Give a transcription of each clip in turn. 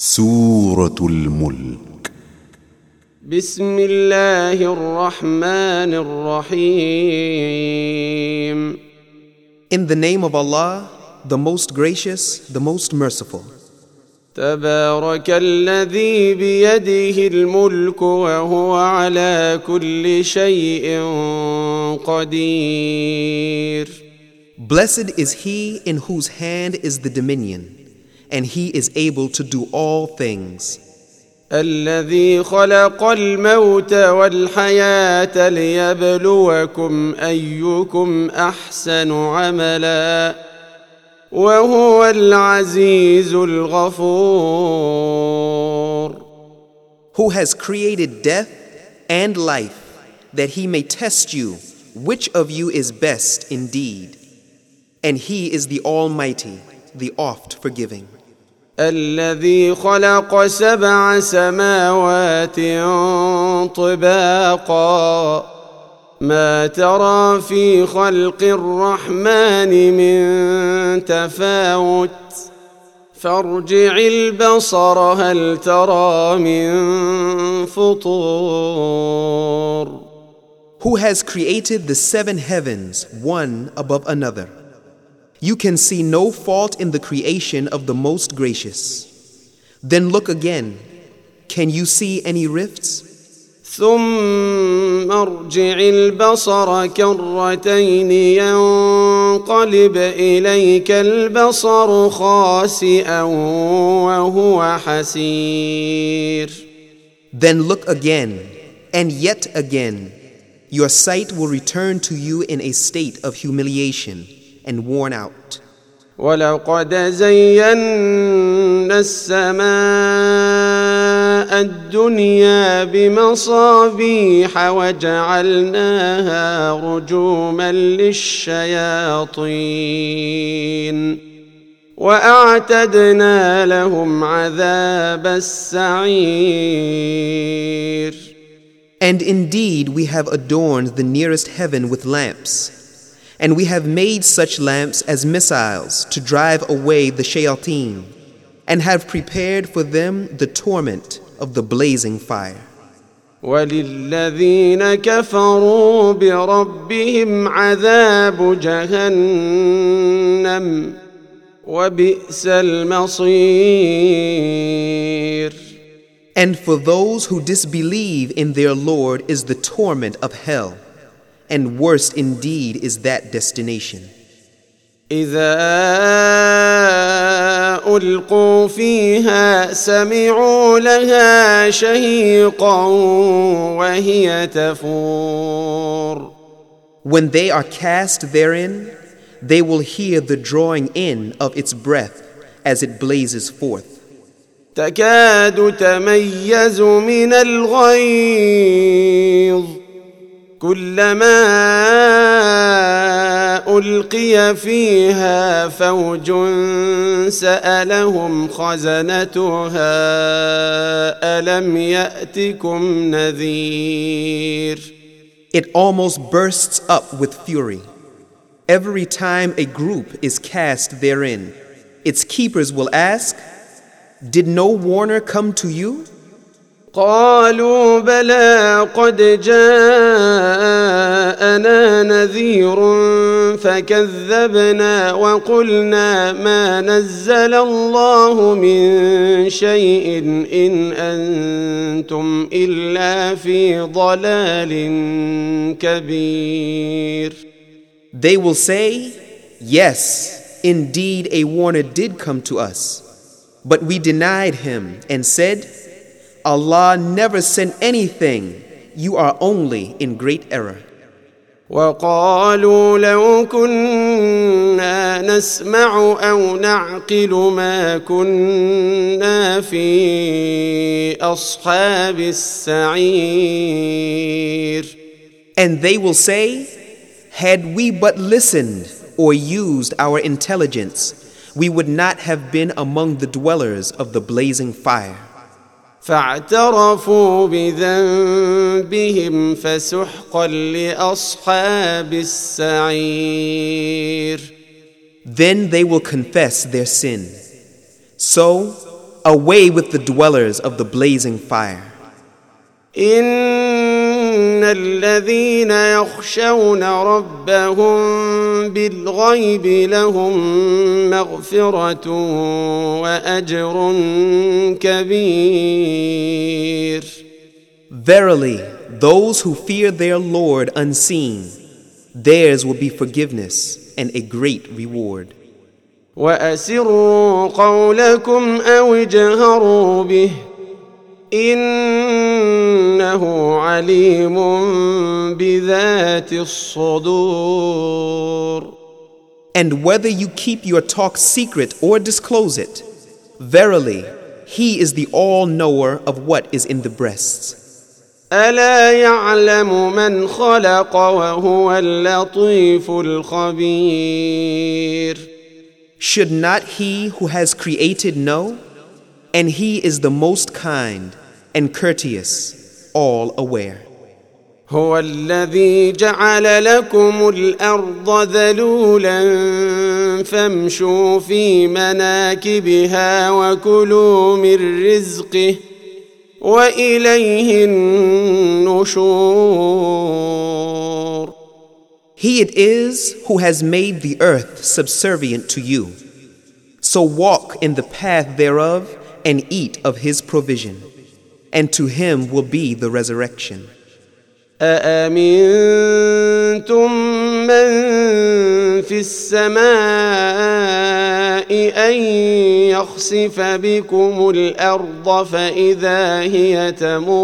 سورة الملك. بسم الله الرحمن الرحيم. In the name of Allah, the most gracious, the most merciful. تبارك الذي بيده الملك وهو على كل شيء قدير. Blessed is he in whose hand is the dominion, and he is able to do all things. الذي خلق الموت والحياة ليبلوكم أيكم أحسن عملا وهو العزيز الغفور. Who has created death and life, that he may test you, which of you is best indeed. And he is the Almighty, the oft-forgiving. الذي خلق 7 سماوات طباقا ما ترى في خلق الرحمن من تفاوت فارجع البصر هل ترى من فطور. Who has created the 7 heavens, one above another. You can see no fault in the creation of the most gracious. Then look again. Can you see any rifts? ثم ارجع البصر كرتين ينقلب إليك البصر خاسئا وهو حسير. Then look again, and yet again. Your sight will return to you in a state of humiliation and worn out. ولقد زينا السماء الدنيا بمصابيح وجعلناها رجوما للشياطين وأعتدنا لهم عذاب السعير. And indeed we have adorned the nearest heaven with lamps. And we have made such lamps as missiles to drive away the shayateen, and have prepared for them the torment of the blazing fire. وَلِلَّذِينَ كَفَرُوا بِرَبِّهِمْ عَذَابُ جَهَنَّمَ وَبِئْسَ الْمَصِيرُ. And for those who disbelieve in their Lord is the torment of hell. And worst indeed is that destination. إذا ألقوا فيها سمعوا لها شهيقا وهي تفور. When they are cast therein, they will hear the drawing in of its breath as it blazes forth. تكاد تميز من الغيظ كلما ألقي فيها فوج سألهم خزنتها ألم يأتكم نذير. It almost bursts up with fury. Every time a group is cast therein, its keepers will ask, "Did no warner come to you?" قالوا بلى قد جاءنا نذير فكذبنا وقلنا ما نزل الله من شيء إن أنتم إلا في ضلال كبير. They will say, "Yes, indeed a warner did come to us." But we denied him and said, Allah never sent anything. You are only in great error. وقالوا لو كنا نسمع أو نعقل ما كنا في أصحاب السعير. And they will say, had we but listened or used our intelligence, we would not have been among the dwellers of the blazing fire. فاعترفوا بذنبهم فسحقا لأصحاب السعير. Then they will confess their sin. So, away with the dwellers of the blazing fire. إن الذين يخشون ربهم بالغيب لهم مغفرة وأجر كبير. Verily, those who fear their Lord unseen, theirs will be forgiveness and a great reward. وأسروا قولكم أو اجهروا به إنه عليم بذات الصدور. And whether you keep your talk secret or disclose it, verily, He is the all-knower of what is in the breasts. ألا يعلم من خلق وهو اللطيف الخبير. Should not He who has created know? And He is the most kind and courteous, all aware. هو الذي جعل لكم الأرض ذلولا فامشوا في مناكبها وكلوا من رزقه وإليه النشور. He it is who has made the earth subservient to you. So walk in the path thereof and eat of His provision, and to Him will be the resurrection. أأمنتم من في السماء أن يخسف بكم الأرض فإذا هي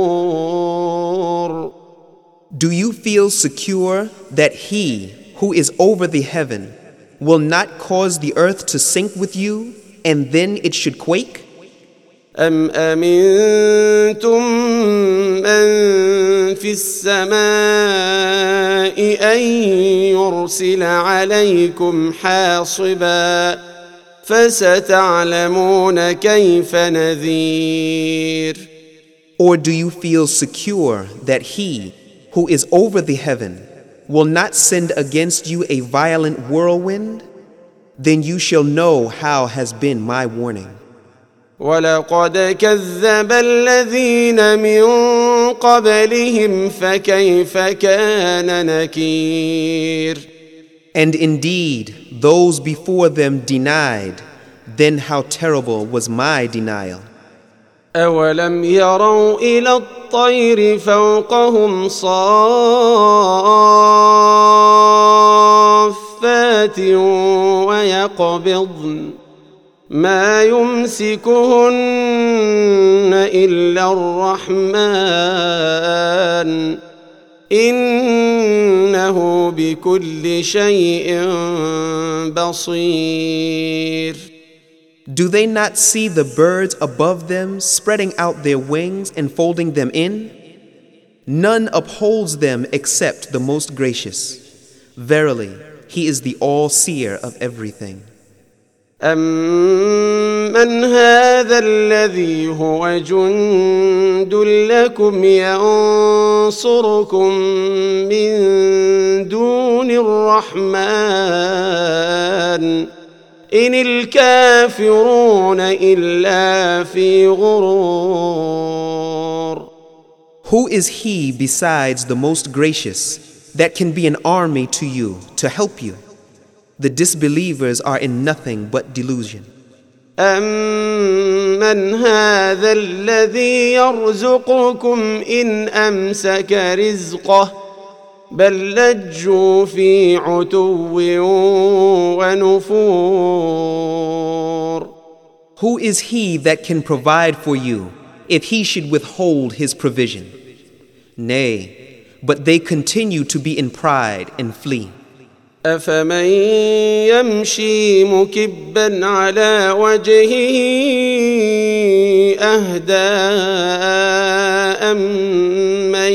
تمور. Do you feel secure that He who is over the heaven will not cause the earth to sink with you, and then it should quake? أم أمنتم من في السماء أن يرسل عليكم حاصبا فستعلمون كيف نذير. Or do you feel secure that He who is over the heaven will not send against you a violent whirlwind? Then you shall know how has been my warning. ولقد كذب الذين من قبلهم فكيف كان نكير. And indeed, those before them denied, then how terrible was my denial. أولم يروا إلى الطير فوقهم صافات ويقبضن ما يمسكهن إلا الرحمن إنه بكل شيء بصير. Do they not see the birds above them spreading out their wings and folding them in? None upholds them except the Most Gracious. Verily, He is the all-seer of everything. أَمَّنْ هَذَا الَّذِي هُوَ جُندٌ لَكُمْ يَنصُرُكُم مِّن دُونِ الرَّحْمَنِ إِنِ الْكَافِرُونَ إِلَّا فِي غُرُورٍ. Who is He besides the Most Gracious that can be an army to you to help you? The disbelievers are in nothing but delusion. أَمَّنْ هَذَا الَّذِي يَرْزُقُكُمْ إِنْ أَمْسَكَ رِزْقَهُ بَل لَّجُّوا فِي عُتُوٍّ وَنُفُورٍ. Who is He that can provide for you if He should withhold His provision? Nay, but they continue to be in pride and flee. أفمن يمشي مكبا على وجهه أهدى أمن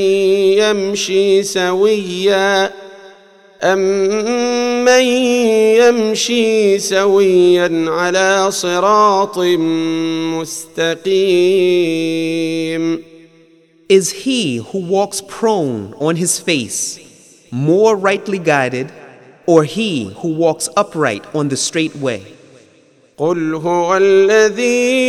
يمشي سويا على صراط مستقيم. Is he who walks prone on his face more rightly guided, or he who walks upright on the straight way? قل هو الذي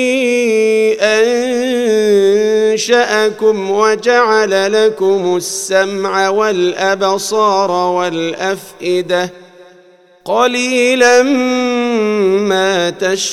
أنشأكم وجعل لكم السمع والأبصار والأفئدة قليلا ما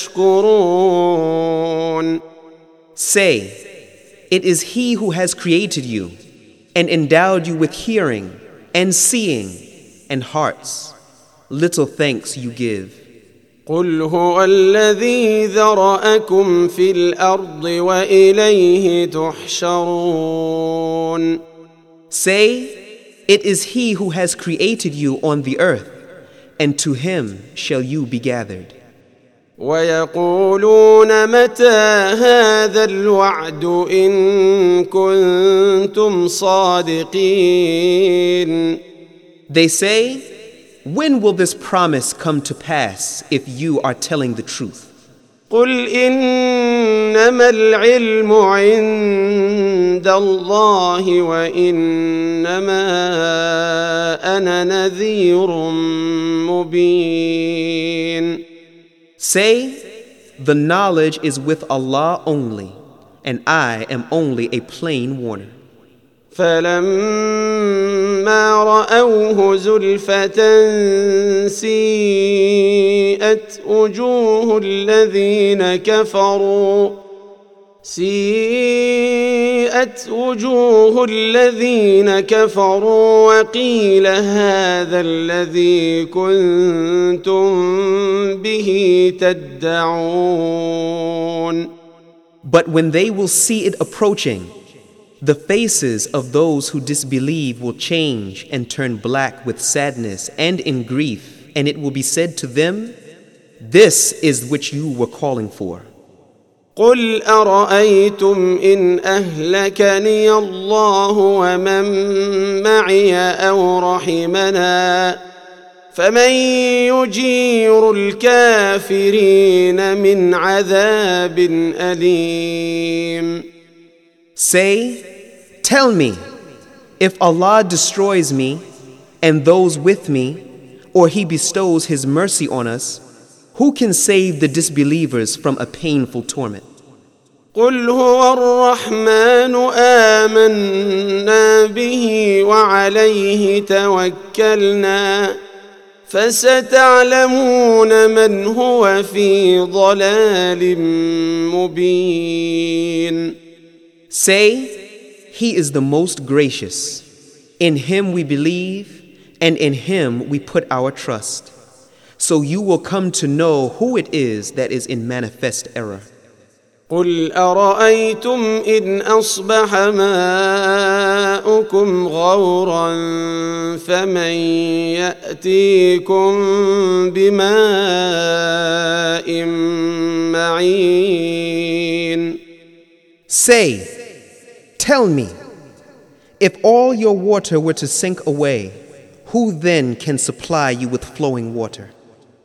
تشكرون. Say, it is He who has created you and endowed you with hearing and seeing and hearts. Little thanks you give. قل هو الذي ذرأكم في الأرض وإليه تحشرون. Say, it is He who has created you on the earth, and to Him shall you be gathered. ويقولون متى هذا الوعد إن كنتم صادقين. They say, when will this promise come to pass if you are telling the truth? قل إنما العلم عند الله وإنما أنا نذير مبين. Say, the knowledge is with Allah only, and I am only a plain warner. فلما رأوه زلفة سيئت وجوه الذين كفروا وقيل هذا الذي كنتم به تدعون. But when they will see it approaching, the faces of those who disbelieve will change and turn black with sadness and in grief, and it will be said to them, this is which you were calling for. قل أرأيتم إن أهلكني الله ومن معي أو رحمنا فمن يجير الكافرين من عذاب أليم. Say, tell me, if Allah destroys me and those with me, or He bestows His mercy on us, who can save the disbelievers from a painful torment? قل هو الرحمن آمنا به وعليه توكلنا فستعلمون من هو في ضلال مبين. Say, He is the most gracious. In Him we believe, and in Him we put our trust. So you will come to know who it is that is in manifest error. قل أرأيتم إن أصبح ماؤكم غورا فمن يأتيكم بماء معين. Say, tell me, if all your water were to sink away, who then can supply you with flowing water?